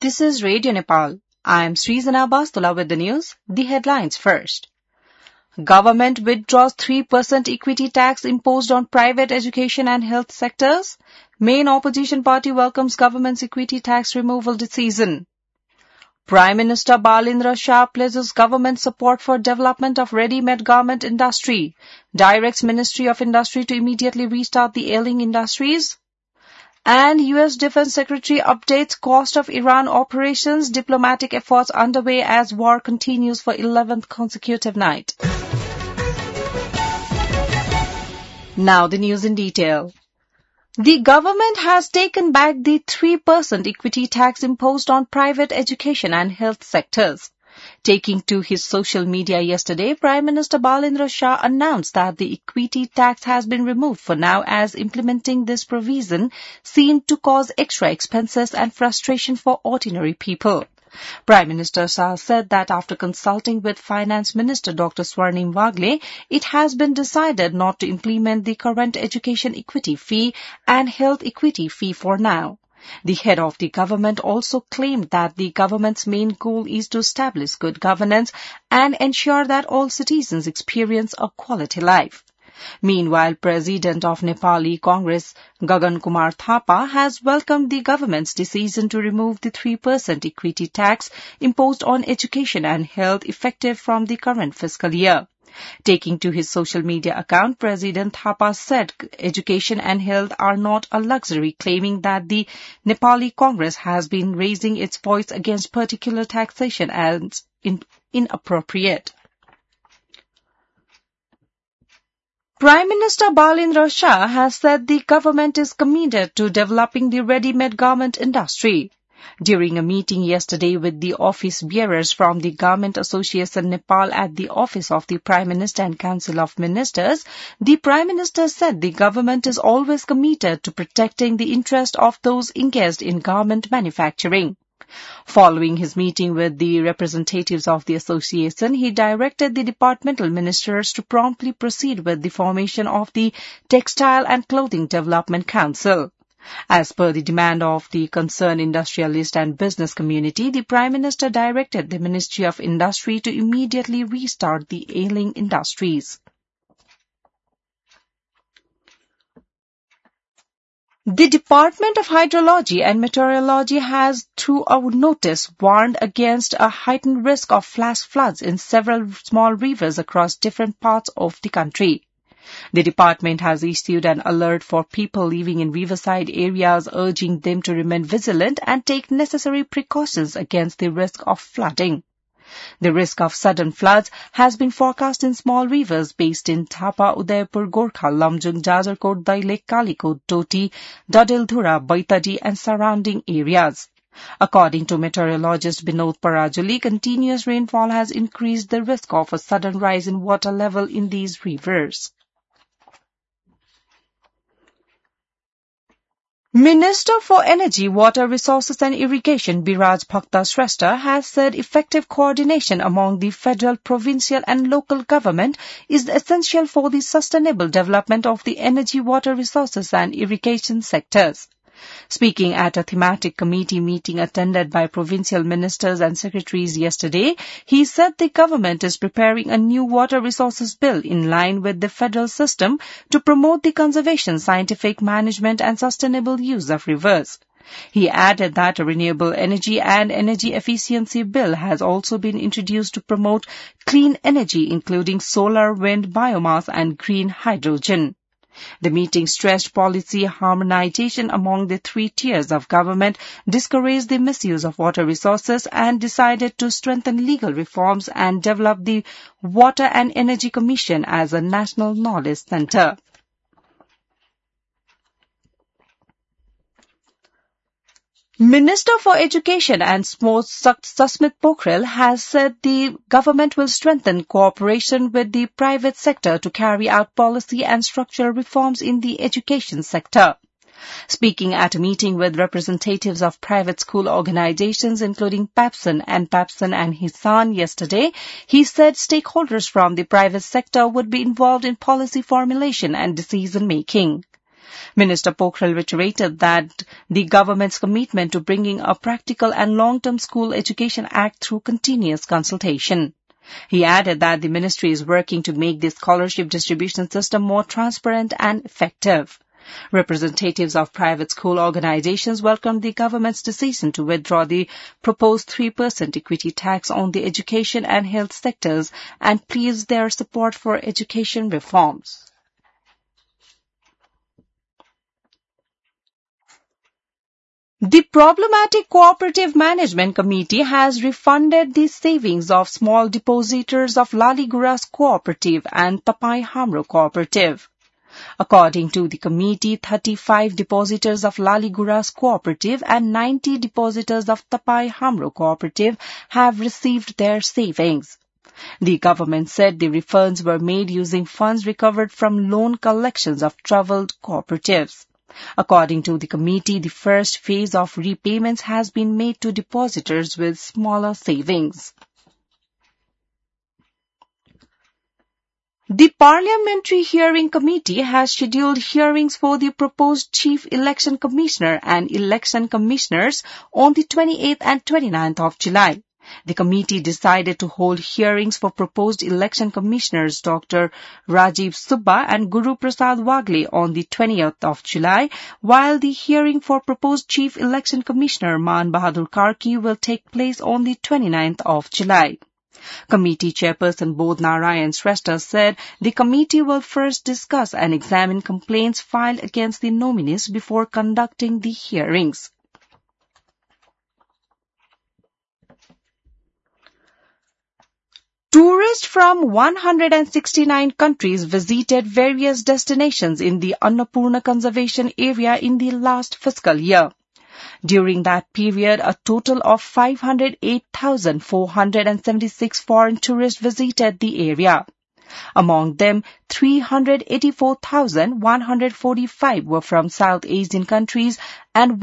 This is Radio Nepal. I am Srizana Bastula with the news. The headlines first. Government withdraws 3% equity tax imposed on private education and health sectors. Main opposition party welcomes government's equity tax removal decision. Prime Minister Balindra Shah pledges government support for development of ready-made garment industry. Directs Ministry of Industry to immediately restart the ailing industries. And U.S. Defense Secretary updates cost of Iran operations, diplomatic efforts underway as war continues for 11th consecutive night. Now the news in detail. The government has taken back the 3% equity tax imposed on private education and health sectors. Taking to his social media yesterday, Prime Minister Balindra Shah announced that the equity tax has been removed for now, as implementing this provision seemed to cause extra expenses and frustration for ordinary people. Prime Minister Shah said that after consulting with Finance Minister Dr. Swarnim Wagle, it has been decided not to implement the current education equity fee and health equity fee for now. The head of the government also claimed that the government's main goal is to establish good governance and ensure that all citizens experience a quality life. Meanwhile, President of Nepali Congress, Gagan Kumar Thapa, has welcomed the government's decision to remove the 3% equity tax imposed on education and health effective from the current fiscal year. Taking to his social media account, President Thapa said education and health are not a luxury, claiming that the Nepali Congress has been raising its voice against particular taxation as inappropriate. Prime Minister Balindra Shah has said the government is committed to developing the ready-made garment industry. During a meeting yesterday with the office bearers from the Garment Association Nepal at the office of the Prime Minister and Council of Ministers, the Prime Minister said the government is always committed to protecting the interest of those engaged in garment manufacturing. Following his meeting with the representatives of the association, he directed the departmental ministers to promptly proceed with the formation of the Textile and Clothing Development Council. As per the demand of the concerned industrialist and business community, the Prime Minister directed the Ministry of Industry to immediately restart the ailing industries. The Department of Hydrology and Meteorology has, through a notice, warned against a heightened risk of flash floods in several small rivers across different parts of the country. The department has issued an alert for people living in riverside areas, urging them to remain vigilant and take necessary precautions against the risk of flooding. The risk of sudden floods has been forecast in small rivers based in Thapa, Udaipur, Gorkha, Lamjung, Jajarkot, Dailek, Kalikot, Toti, Dadildhura, Baitadi and surrounding areas. According to meteorologist Binod Parajuli, continuous rainfall has increased the risk of a sudden rise in water level in these rivers. Minister for Energy, Water Resources and Irrigation Biraj Bhakta Shrestha has said effective coordination among the federal, provincial and local government is essential for the sustainable development of the energy, water resources and irrigation sectors. Speaking at a thematic committee meeting attended by provincial ministers and secretaries yesterday, he said the government is preparing a new water resources bill in line with the federal system to promote the conservation, scientific management and sustainable use of rivers. He added that a renewable energy and energy efficiency bill has also been introduced to promote clean energy, including solar, wind, biomass and green hydrogen. The meeting stressed policy harmonization among the three tiers of government, discouraged the misuse of water resources and decided to strengthen legal reforms and develop the Water and Energy Commission as a national knowledge center. Minister for Education and Sports Susmit Pokhrel has said the government will strengthen cooperation with the private sector to carry out policy and structural reforms in the education sector. Speaking at a meeting with representatives of private school organizations including PAPSON and Hisan yesterday, he said stakeholders from the private sector would be involved in policy formulation and decision-making. Minister Pokhrel reiterated that the government's commitment to bringing a practical and long-term school education act through continuous consultation. He added that the ministry is working to make the scholarship distribution system more transparent and effective. Representatives of private school organizations welcomed the government's decision to withdraw the proposed 3% equity tax on the education and health sectors and pleased their support for education reforms. The Problematic Cooperative Management Committee has refunded the savings of small depositors of Laliguras Cooperative and Tapai Hamro Cooperative. According to the committee, 35 depositors of Laliguras Cooperative and 90 depositors of Tapai Hamro Cooperative have received their savings. The government said the refunds were made using funds recovered from loan collections of troubled cooperatives. According to the committee, the first phase of repayments has been made to depositors with smaller savings. The Parliamentary Hearing Committee has scheduled hearings for the proposed Chief Election Commissioner and Election Commissioners on the 28th and 29th of July. The committee decided to hold hearings for proposed election commissioners Dr. Rajiv Subba and Guru Prasad Wagle on the 20th of July, while the hearing for proposed Chief Election Commissioner Man Bahadur Karki will take place on the 29th of July. Committee Chairperson Bodh Narayan Shrestha said the committee will first discuss and examine complaints filed against the nominees before conducting the hearings. Tourists from 169 countries visited various destinations in the Annapurna Conservation Area in the last fiscal year. During that period, a total of 508,476 foreign tourists visited the area. Among them, 384,145 were from South Asian countries and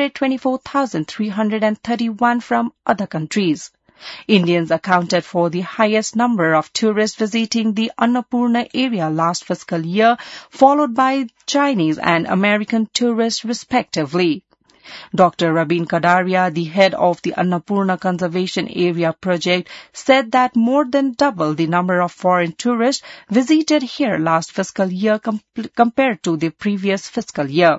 124,331 from other countries. Indians accounted for the highest number of tourists visiting the Annapurna area last fiscal year, followed by Chinese and American tourists respectively. Dr. Rabin Kadaria, the head of the Annapurna Conservation Area project, said that more than double the number of foreign tourists visited here last fiscal year compared to the previous fiscal year.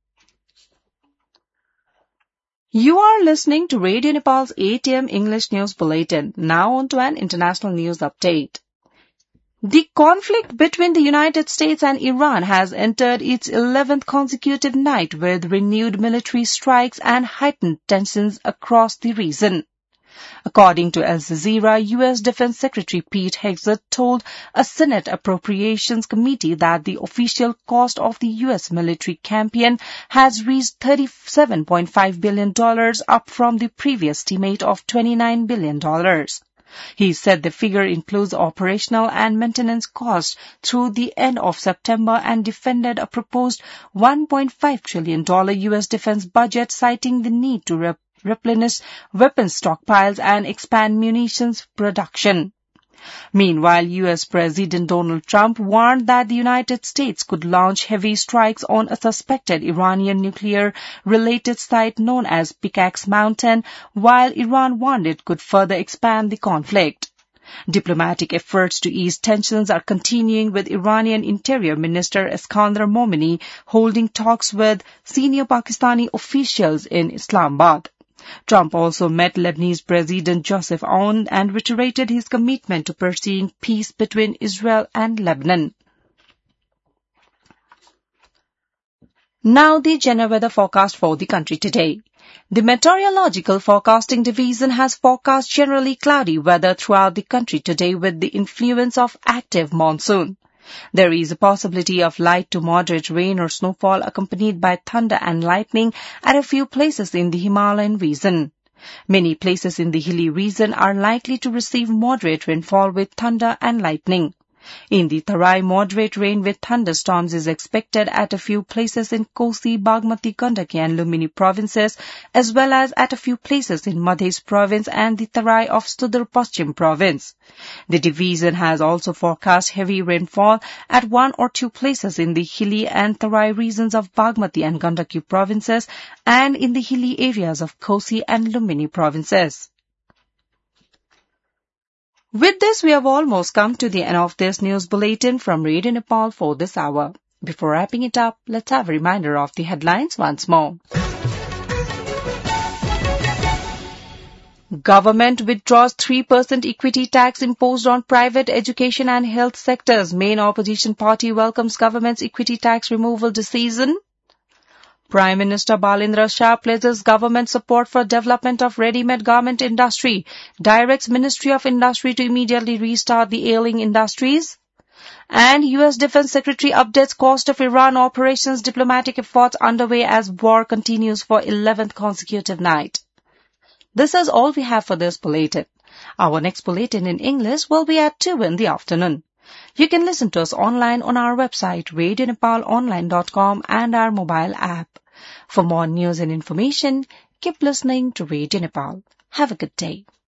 You are listening to Radio Nepal's 8 a.m. English News Bulletin. Now on to an international news update. The conflict between the United States and Iran has entered its 11th consecutive night with renewed military strikes and heightened tensions across the region. According to Al Jazeera, U.S. Defense Secretary Pete Hegseth told a Senate Appropriations Committee that the official cost of the U.S. military campaign has reached $37.5 billion, up from the previous estimate of $29 billion. He said the figure includes operational and maintenance costs through the end of September and defended a proposed $1.5 trillion U.S. defense budget, citing the need to replenish weapons stockpiles and expand munitions production. Meanwhile, U.S. President Donald Trump warned that the United States could launch heavy strikes on a suspected Iranian nuclear-related site known as Pickaxe Mountain, while Iran warned it could further expand the conflict. Diplomatic efforts to ease tensions are continuing, with Iranian Interior Minister Iskandar Momeni holding talks with senior Pakistani officials in Islamabad. Trump also met Lebanese President Joseph Aoun and reiterated his commitment to pursuing peace between Israel and Lebanon. Now the general weather forecast for the country today. The Meteorological Forecasting Division has forecast generally cloudy weather throughout the country today with the influence of active monsoon. There is a possibility of light to moderate rain or snowfall accompanied by thunder and lightning at a few places in the Himalayan region. Many places in the hilly region are likely to receive moderate rainfall with thunder and lightning. In the Tarai, moderate rain with thunderstorms is expected at a few places in Kosi, Bagmati, Gandaki and Lumini provinces, as well as at a few places in Madhya province and the Tarai of Sudur Paschim province. The division has also forecast heavy rainfall at one or two places in the hilly and Tarai regions of Bagmati and Gandaki provinces and in the hilly areas of Kosi and Lumini provinces. With this, we have almost come to the end of this news bulletin from Radio Nepal for this hour. Before wrapping it up, let's have a reminder of the headlines once more. Government withdraws 3% equity tax imposed on private education and health sectors. Main opposition party welcomes government's equity tax removal decision. Prime Minister Balendra Shah pledges government support for development of ready-made garment industry, directs Ministry of Industry to immediately restart the ailing industries. And U.S. Defense Secretary updates cost of Iran operations, diplomatic efforts underway as war continues for 11th consecutive night. This is all we have for this bulletin. Our next bulletin in English will be at 2 in the afternoon. You can listen to us online on our website, radionepalonline.com, and our mobile app. For more news and information, keep listening to Radio Nepal. Have a good day.